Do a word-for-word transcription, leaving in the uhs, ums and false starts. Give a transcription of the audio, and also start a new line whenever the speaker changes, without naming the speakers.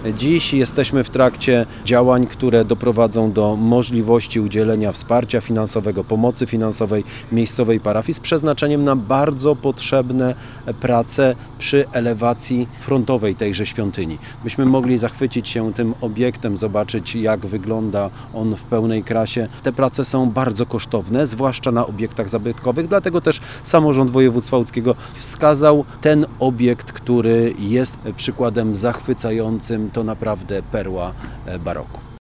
Dziś jesteśmy w trakcie działań, które doprowadzą do możliwości udzielenia wsparcia finansowego, pomocy finansowej miejscowej parafii z przeznaczeniem na bardzo potrzebne prace przy elewacji frontowej tejże świątyni. Byśmy mogli zachwycić się tym obiektem, zobaczyć, jak wygląda on w pełnej krasie. Te prace są bardzo kosztowne, zwłaszcza na obiektach zabytkowych, dlatego też samorząd województwa łódzkiego wskazał ten obiekt, który jest przykładem zachwycającym. To naprawdę perła baroku.